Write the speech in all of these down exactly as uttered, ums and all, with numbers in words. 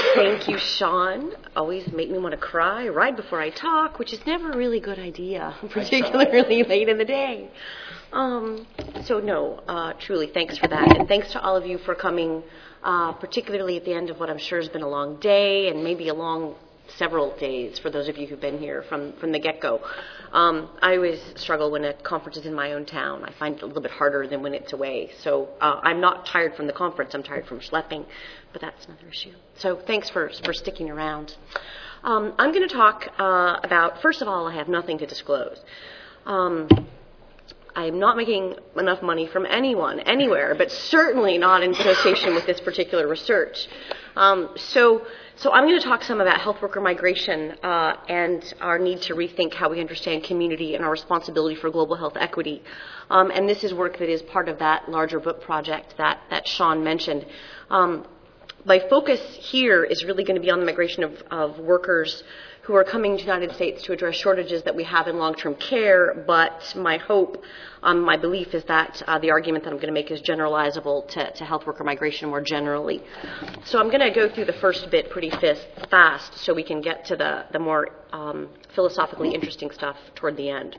Thank you, Sean. Always make me want to cry right before I talk, which is never a really good idea, particularly late in the day. Um, so no, uh, truly, thanks for that. And thanks to all of you for coming, uh, particularly at the end of what I'm sure has been a long day and maybe a long several days for those of you who've been here from, from the get-go. Um, I always struggle when a conference is in my own town. I find it a little bit harder than when it's away. So uh, I'm not tired from the conference. I'm tired from schlepping, but that's another issue. So thanks for, for sticking around. Um, I'm going to talk uh, about, first of all, I have nothing to disclose. Um, I'm not making enough money from anyone, anywhere, but certainly not in association with this particular research. Um, so, so I'm going to talk some about health worker migration uh, and our need to rethink how we understand community and our responsibility for global health equity. Um, and this is work that is part of that larger book project that, that Sean mentioned. Um, my focus here is really going to be on the migration of, of workers who are coming to the United States to address shortages that we have in long-term care, but my hope, um, my belief is that uh, the argument that I'm going to make is generalizable to, to health worker migration more generally. So I'm going to go through the first bit pretty fast, fast so we can get to the, the more um, philosophically interesting stuff toward the end.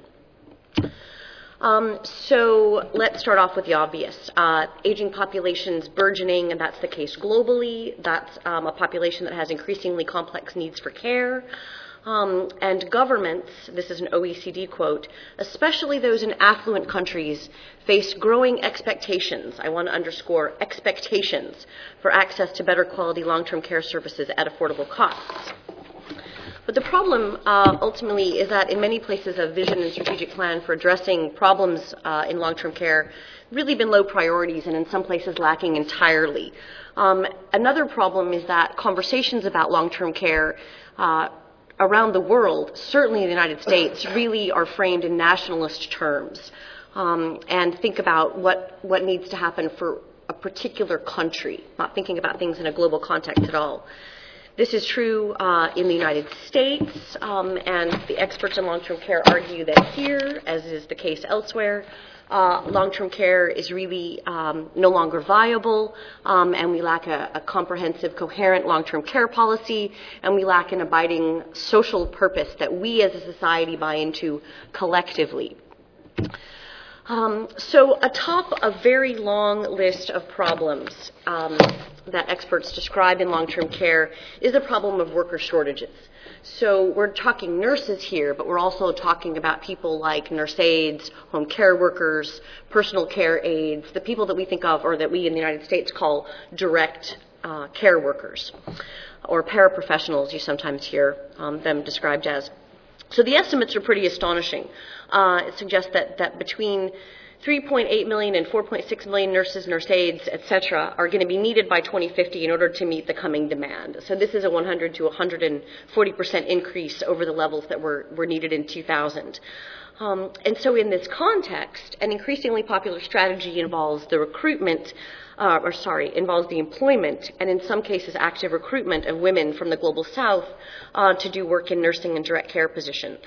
Um, so let's start off with the obvious. Uh, aging populations burgeoning, and that's the case globally. That's um, a population that has increasingly complex needs for care. Um, and governments, this is an O E C D quote, especially those in affluent countries, face growing expectations, I want to underscore expectations, for access to better quality long-term care services at affordable costs. But the problem uh, ultimately is that in many places a vision and strategic plan for addressing problems uh, in long-term care really been low priorities and in some places lacking entirely. Um, another problem is that conversations about long-term care uh, around the world, certainly in the United States, really are framed in nationalist terms um, and think about what, what needs to happen for a particular country, not thinking about things in a global context at all. This is true uh, in the United States, um, and the experts in long-term care argue that here, as is the case elsewhere, uh, long-term care is really um, no longer viable, um, and we lack a, a comprehensive, coherent long-term care policy, and we lack an abiding social purpose that we as a society buy into collectively. Um, so atop a very long list of problems um, that experts describe in long-term care is the problem of worker shortages. So we're talking nurses here, but we're also talking about people like nurse aides, home care workers, personal care aides, the people that we think of or that we in the United States call direct uh, care workers, or paraprofessionals you sometimes hear um, them described as. So the estimates are pretty astonishing. Uh, it suggests that, that between three point eight million and four point six million nurses, nurse aides, et cetera, are going to be needed by twenty fifty in order to meet the coming demand. So this is a one hundred to one hundred forty percent increase over the levels that were, were needed in two thousand. Um, and so in this context, an increasingly popular strategy involves the recruitment Uh, or sorry, involves the employment and in some cases active recruitment of women from the global south uh, to do work in nursing and direct care positions.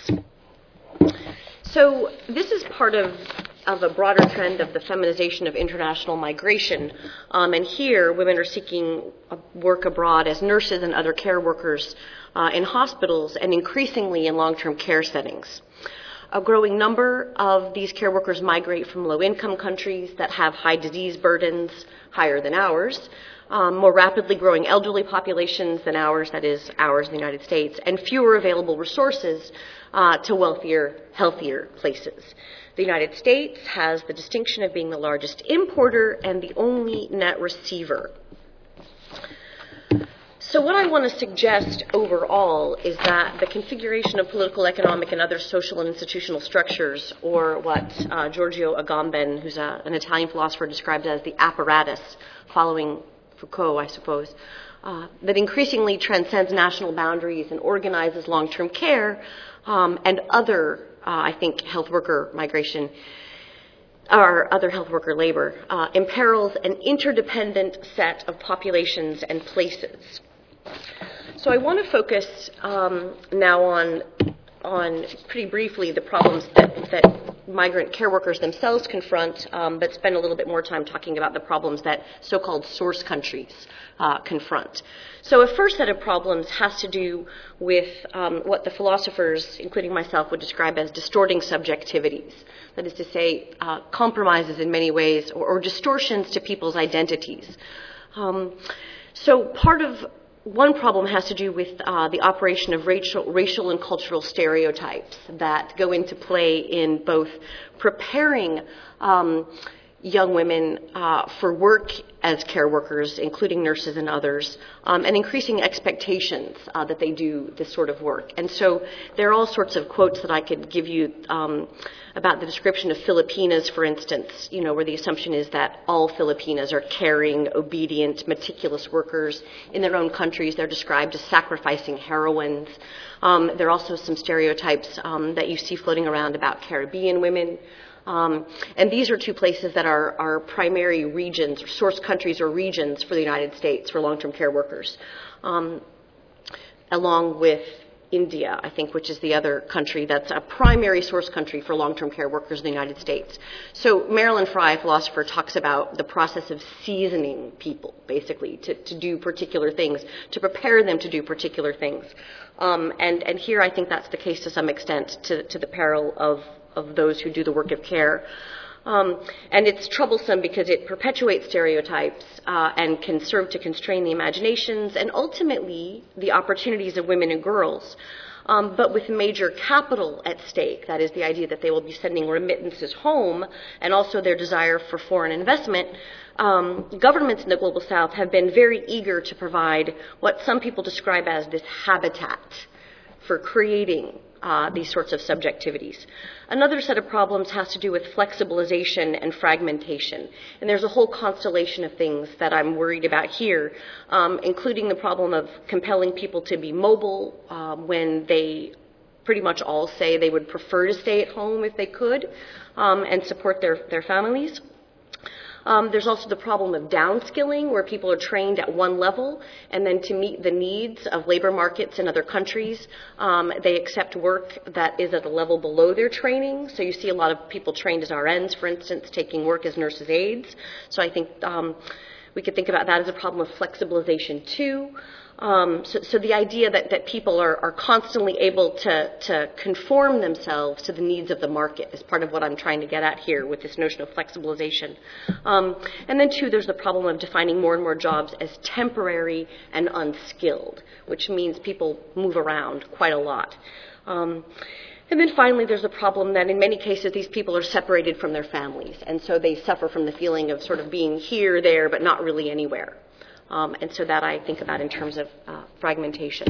So this is part of, of a broader trend of the feminization of international migration. Um, and here, women are seeking work abroad as nurses and other care workers uh, in hospitals and increasingly in long-term care settings. A growing number of these care workers migrate from low-income countries that have high disease burdens, higher than ours, um, more rapidly growing elderly populations than ours, that is, ours in the United States, and fewer available resources uh, to wealthier, healthier places. The United States has the distinction of being the largest importer and the only net receiver. So what I want to suggest overall is that the configuration of political, economic, and other social and institutional structures, or what uh, Giorgio Agamben, who's a, an Italian philosopher, described as the apparatus, following Foucault, I suppose, uh, that increasingly transcends national boundaries and organizes long-term care um, and other, uh, I think, health worker migration, or other health worker labor, uh, imperils an interdependent set of populations and places. So I want to focus um, now on, on pretty briefly the problems that, that migrant care workers themselves confront, um, but spend a little bit more time talking about the problems that so-called source countries uh, confront. So a first set of problems has to do with um, what the philosophers, including myself, would describe as distorting subjectivities. That is to say, uh, compromises in many ways or, or distortions to people's identities. Um, so part of one problem has to do with uh, the operation of racial, racial and cultural stereotypes that go into play in both preparing um, young women uh, for work as care workers, including nurses and others, um, and increasing expectations uh, that they do this sort of work. And so there are all sorts of quotes that I could give you um, about the description of Filipinas, for instance, you know, where the assumption is that all Filipinas are caring, obedient, meticulous workers. In their own countries, they're described as sacrificing heroines. Um, there are also some stereotypes um, that you see floating around about Caribbean women. Um, and these are two places that are, are primary regions, or source countries or regions for the United States for long-term care workers, um, along with India, I think, which is the other country that's a primary source country for long-term care workers in the United States. So Marilyn Frye, a philosopher, talks about the process of seasoning people, basically, to, to do particular things, to prepare them to do particular things. Um, and, and here I think that's the case to some extent, to, to the peril of of those who do the work of care. Um, and it's troublesome because it perpetuates stereotypes uh, and can serve to constrain the imaginations and ultimately the opportunities of women and girls. Um, but with major capital at stake, that is the idea that they will be sending remittances home and also their desire for foreign investment, um, governments in the Global South have been very eager to provide what some people describe as this habitat for creating Uh, these sorts of subjectivities. Another set of problems has to do with flexibilization and fragmentation. And there's a whole constellation of things that I'm worried about here, um, including the problem of compelling people to be mobile um, when they pretty much all say they would prefer to stay at home if they could um, and support their, their families. Um, there's also the problem of downskilling, where people are trained at one level, and then to meet the needs of labor markets in other countries, um, they accept work that is at a level below their training. So you see a lot of people trained as R Ns, for instance, taking work as nurses' aides. So I think um, we could think about that as a problem of flexibilization too. Um, so, so the idea that, that people are, are constantly able to, to conform themselves to the needs of the market is part of what I'm trying to get at here with this notion of flexibilization. Um, and then, two, there's the problem of defining more and more jobs as temporary and unskilled, which means people move around quite a lot. Um, And then finally, there's a problem that in many cases these people are separated from their families, and so they suffer from the feeling of sort of being here, there, but not really anywhere. Um, and so that I think about in terms of uh, fragmentation.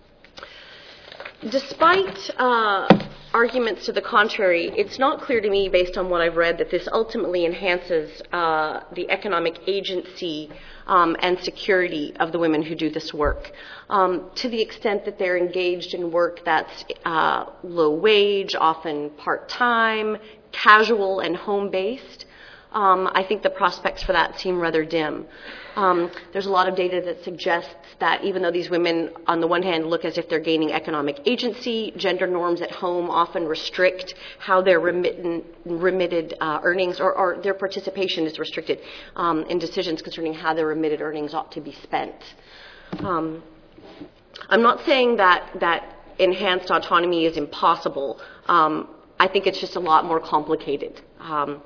Despite uh, arguments to the contrary, it's not clear to me, based on what I've read, that this ultimately enhances uh, the economic agency um, and security of the women who do this work. Um, to the extent that they're engaged in work that's uh, low wage, often part-time, casual, and home-based, Um, I think the prospects for that seem rather dim. Um, there's a lot of data that suggests that even though these women, on the one hand, look as if they're gaining economic agency, gender norms at home often restrict how their remitten, remitted uh, earnings, or, or their participation is restricted um, in decisions concerning how their remitted earnings ought to be spent. Um, I'm not saying that, that enhanced autonomy is impossible. Um, I think it's just a lot more complicated. Um,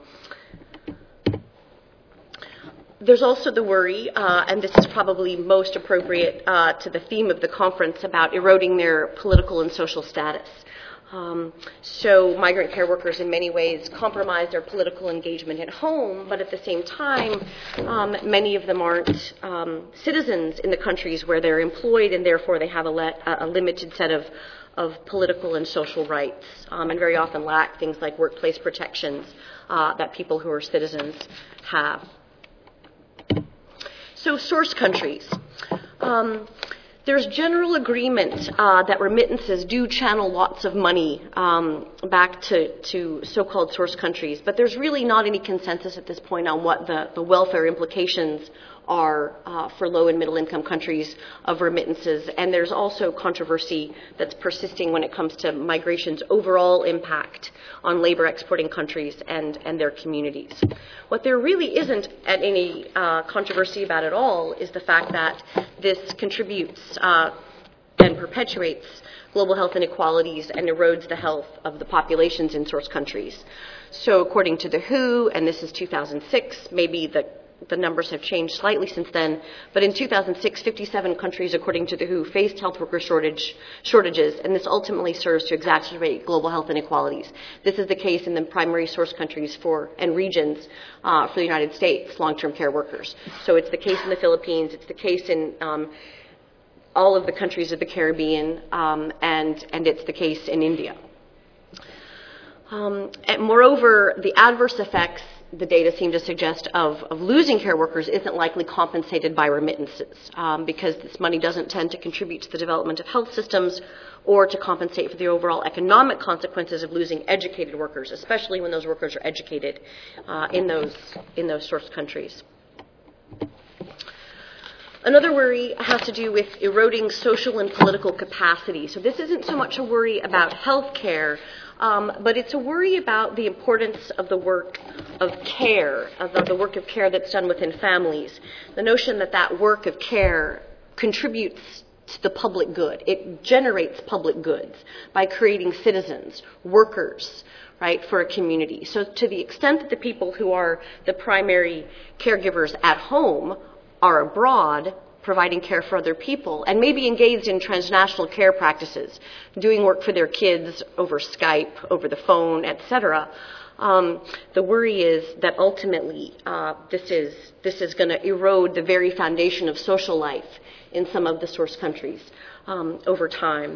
There's also the worry, uh, and this is probably most appropriate uh, to the theme of the conference, about eroding their political and social status. Um, so migrant care workers in many ways compromise their political engagement at home, but at the same time, um, many of them aren't um, citizens in the countries where they're employed, and therefore they have a, le- a limited set of, of political and social rights, um, and very often lack things like workplace protections uh, that people who are citizens have. So source countries. Um, There's general agreement uh, that remittances do channel lots of money um, back to, to so-called source countries, but there's really not any consensus at this point on what the, the welfare implications are uh, for low and middle income countries of remittances. And there's also controversy that's persisting when it comes to migration's overall impact on labor exporting countries and, and their communities. What there really isn't any uh, controversy about at all is the fact that this contributes uh, and perpetuates global health inequalities and erodes the health of the populations in source countries. So according to the W H O, and this is two thousand six, maybe the The numbers have changed slightly since then, but in two thousand six, fifty-seven countries, according to the W H O, faced health worker shortage, shortages, and this ultimately serves to exacerbate global health inequalities. This is the case in the primary source countries for and regions uh, for the United States, long-term care workers. So it's the case in the Philippines, it's the case in um, all of the countries of the Caribbean, um, and, and it's the case in India. Um, and moreover, the adverse effects, the data seem to suggest, of, of losing care workers isn't likely compensated by remittances um, because this money doesn't tend to contribute to the development of health systems or to compensate for the overall economic consequences of losing educated workers, especially when those workers are educated uh, in those in those source countries. Another worry has to do with eroding social and political capacity. So this isn't so much a worry about health care, um, but it's a worry about the importance of the work of care, of the work of care that's done within families. The notion that that work of care contributes to the public good. It generates public goods by creating citizens, workers, right, for a community. So to the extent that the people who are the primary caregivers at home are abroad, providing care for other people, and maybe engaged in transnational care practices, doing work for their kids over Skype, over the phone, et cetera. Um, the worry is that ultimately uh, this is this is going to erode the very foundation of social life in some of the source countries um, over time.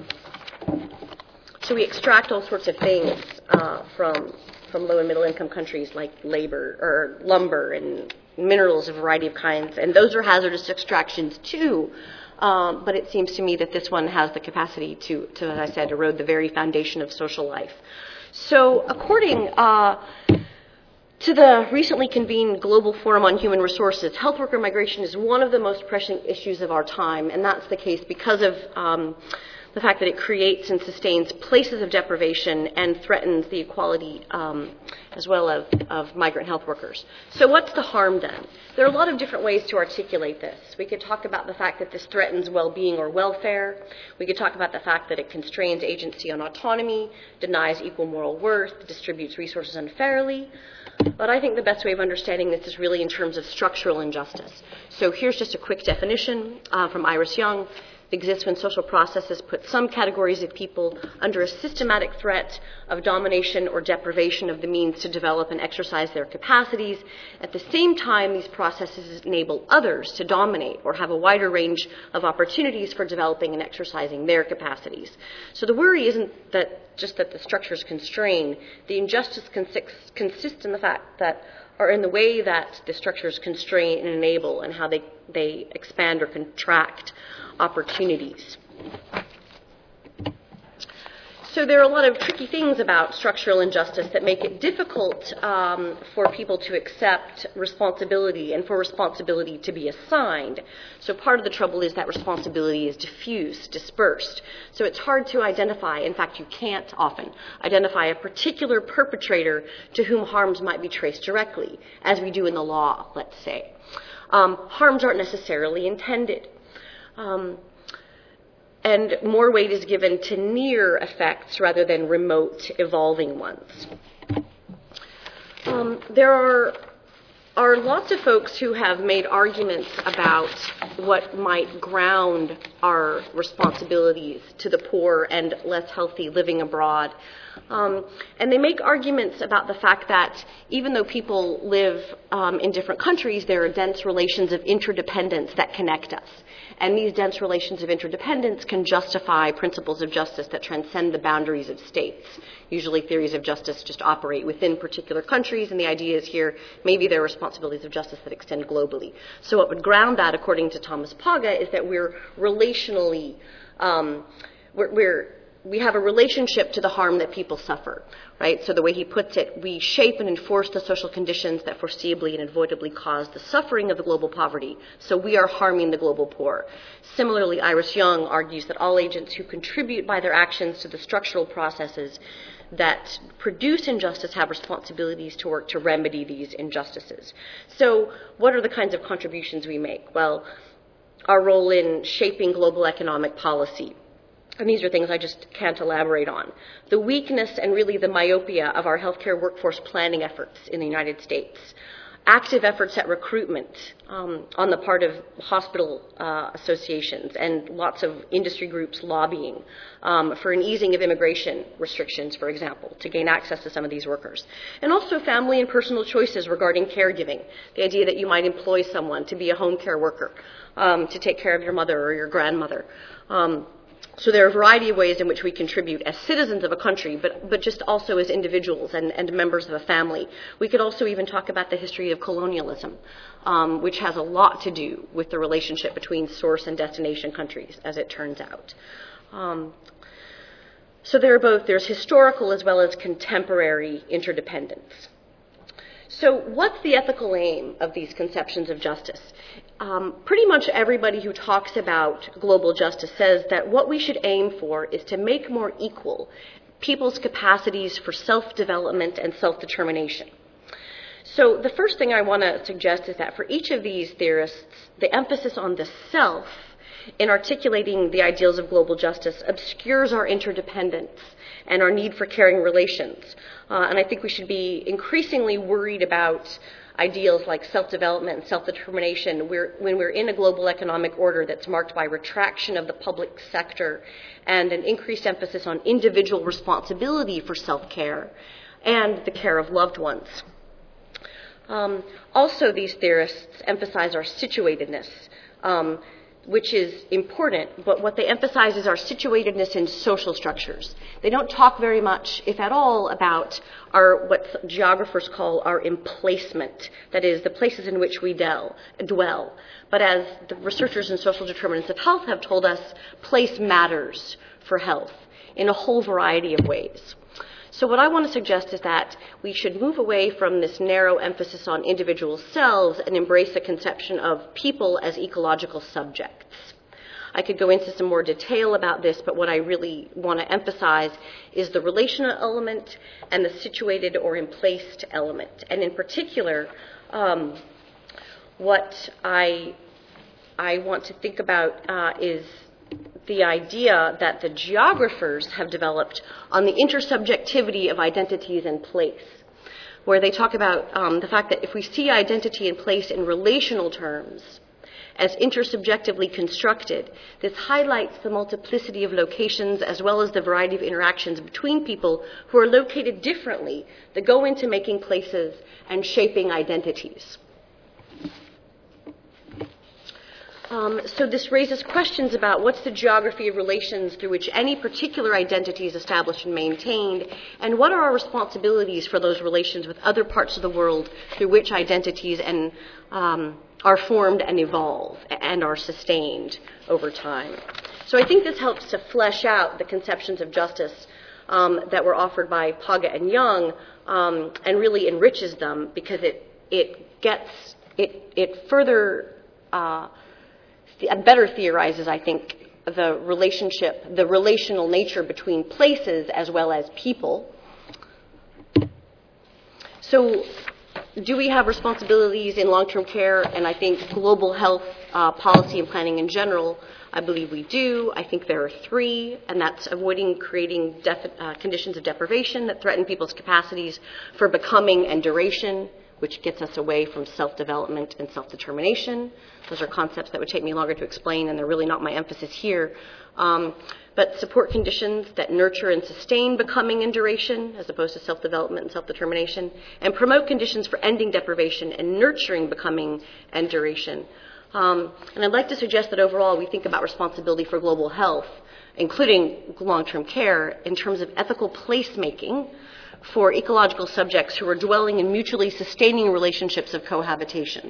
So we extract all sorts of things uh, from from low and middle income countries, like labor or lumber and minerals of a variety of kinds, and those are hazardous extractions too. Um, but it seems to me that this one has the capacity to, to, as I said, erode the very foundation of social life. So according uh, to the recently convened Global Forum on Human Resources, health worker migration is one of the most pressing issues of our time, and that's the case because of um, the fact that it creates and sustains places of deprivation and threatens the equality um, as well of, of migrant health workers. So what's the harm done? There are a lot of different ways to articulate this. We could talk about the fact that this threatens well-being or welfare. We could talk about the fact that it constrains agency and autonomy, denies equal moral worth, distributes resources unfairly. But I think the best way of understanding this is really in terms of structural injustice. So here's just a quick definition uh, from Iris Young. It exists when social processes put some categories of people under a systematic threat of domination or deprivation of the means to develop and exercise their capacities. At the same time, these processes enable others to dominate or have a wider range of opportunities for developing and exercising their capacities. So the worry isn't that just that the structures constrain. The injustice consists, consists in the fact that or in the way that the structures constrain and enable and how they, they expand or contract opportunities. So there are a lot of tricky things about structural injustice that make it difficult um, for people to accept responsibility and for responsibility to be assigned. So part of the trouble is that responsibility is diffuse, dispersed. So it's hard to identify, in fact you can't often, identify a particular perpetrator to whom harms might be traced directly, as we do in the law, let's say. Um, harms aren't necessarily intended. Um, and more weight is given to near effects rather than remote, evolving ones. Um, there are, are lots of folks who have made arguments about what might ground our responsibilities to the poor and less healthy living abroad. Um, and they make arguments about the fact that even though people live um, in different countries, there are dense relations of interdependence that connect us. And these dense relations of interdependence can justify principles of justice that transcend the boundaries of states. Usually theories of justice just operate within particular countries, and the idea is here maybe there are responsibilities of justice that extend globally. So what would ground that, according to Thomas Paga, is that we're relationally, um, we're, we're we have a relationship to the harm that people suffer, right? So the way he puts it, we shape and enforce the social conditions that foreseeably and avoidably cause the suffering of the global poverty. So we are harming the global poor. Similarly, Iris Young argues that all agents who contribute by their actions to the structural processes that produce injustice have responsibilities to work to remedy these injustices. So what are the kinds of contributions we make? Well, our role in shaping global economic policy. And these are things I just can't elaborate on. The weakness and really the myopia of our healthcare workforce planning efforts in the United States. Active efforts at recruitment um, on the part of hospital uh, associations and lots of industry groups lobbying um, for an easing of immigration restrictions, for example, to gain access to some of these workers. And also family and personal choices regarding caregiving. The idea that you might employ someone to be a home care worker, um, to take care of your mother or your grandmother. Um, So there are a variety of ways in which we contribute as citizens of a country, but, but just also as individuals and, and members of a family. We could also even talk about the history of colonialism, um, which has a lot to do with the relationship between source and destination countries, as it turns out. Um, so there are both, there's historical as well as contemporary interdependence. So what's the ethical aim of these conceptions of justice? Um, pretty much everybody who talks about global justice says that what we should aim for is to make more equal people's capacities for self-development and self-determination. So the first thing I want to suggest is that for each of these theorists, the emphasis on the self in articulating the ideals of global justice obscures our interdependence and our need for caring relations. Uh, and I think we should be increasingly worried about ideals like self-development and self-determination we're, when we're in a global economic order that's marked by retraction of the public sector and an increased emphasis on individual responsibility for self-care and the care of loved ones. Um, also, these theorists emphasize our situatedness, um, which is important, but what they emphasize is our situatedness in social structures. They don't talk very much, if at all, about our what geographers call our emplacement, that is, the places in which we del- dwell. But as the researchers in social determinants of health have told us, place matters for health in a whole variety of ways. So what I want to suggest is that we should move away from this narrow emphasis on individual selves and embrace a conception of people as ecological subjects. I could go into some more detail about this, but what I really want to emphasize is the relational element and the situated or emplaced element. And in particular, um, what I, I want to think about uh, is the idea that the geographers have developed on the intersubjectivity of identities and place, where they talk about um, the fact that if we see identity and place in relational terms as intersubjectively constructed, this highlights the multiplicity of locations as well as the variety of interactions between people who are located differently that go into making places and shaping identities. Um, so this raises questions about what's the geography of relations through which any particular identity is established and maintained, and what are our responsibilities for those relations with other parts of the world through which identities and, um, are formed and evolve and are sustained over time. So I think this helps to flesh out the conceptions of justice um, that were offered by Paga and Young um, and really enriches them because it, it gets, it, it further uh, better theorizes, I think, the relationship, the relational nature between places as well as people. So do we have responsibilities in long-term care and I think global health uh, policy and planning in general? I believe we do. I think there are three, and that's avoiding creating def- uh, conditions of deprivation that threaten people's capacities for becoming and duration. which gets us away from self-development and self-determination. Those are concepts that would take me longer to explain, and they're really not my emphasis here. Um, but support conditions that nurture and sustain becoming and duration, as opposed to self-development and self-determination, and promote conditions for ending deprivation and nurturing becoming and duration. Um, and I'd like to suggest that overall we think about responsibility for global health, including long-term care, in terms of ethical placemaking for ecological subjects who are dwelling in mutually sustaining relationships of cohabitation.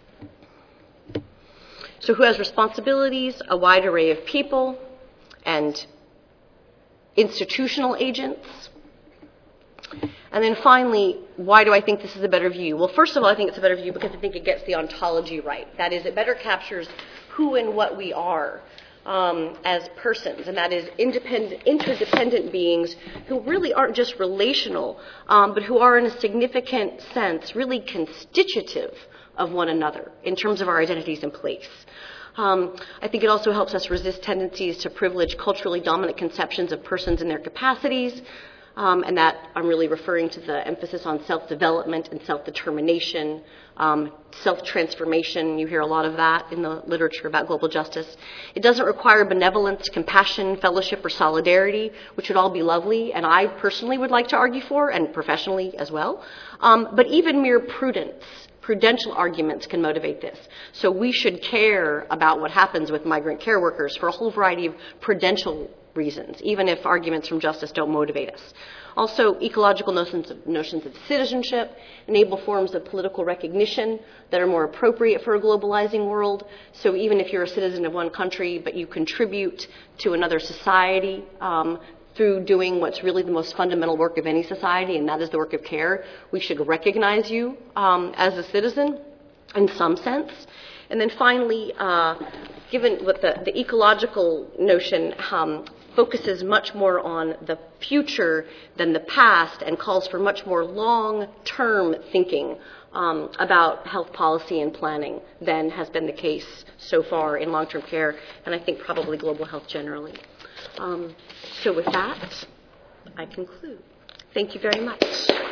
So who has responsibilities? A wide array of people and institutional agents. And then finally, why do I think this is a better view? Well, first of all, I think it's a better view because I think it gets the ontology right. That is, it better captures who and what we are um, as persons, and that is independent, interdependent beings who really aren't just relational, um, but who are in a significant sense really constitutive of one another in terms of our identities and place. Um, I think it also helps us resist tendencies to privilege culturally dominant conceptions of persons and their capacities, um, and that I'm really referring to the emphasis on self-development and self-determination, um, self-transformation. You hear a lot of that in the literature about global justice. It doesn't require benevolence, compassion, fellowship, or solidarity, which would all be lovely, and I personally would like to argue for, and professionally as well, um, but even mere prudence. Prudential arguments can motivate this. So we should care about what happens with migrant care workers for a whole variety of prudential reasons, even if arguments from justice don't motivate us. Also, ecological notions of, notions of citizenship enable forms of political recognition that are more appropriate for a globalizing world. So even if you're a citizen of one country, but you contribute to another society, um, through doing what's really the most fundamental work of any society, and that is the work of care, we should recognize you um, as a citizen in some sense. And then finally, uh, given what the, the ecological notion um, focuses much more on the future than the past and calls for much more long-term thinking um, about health policy and planning than has been the case so far in long-term care, and I think probably global health generally. Um, so with that, I conclude. Thank you very much.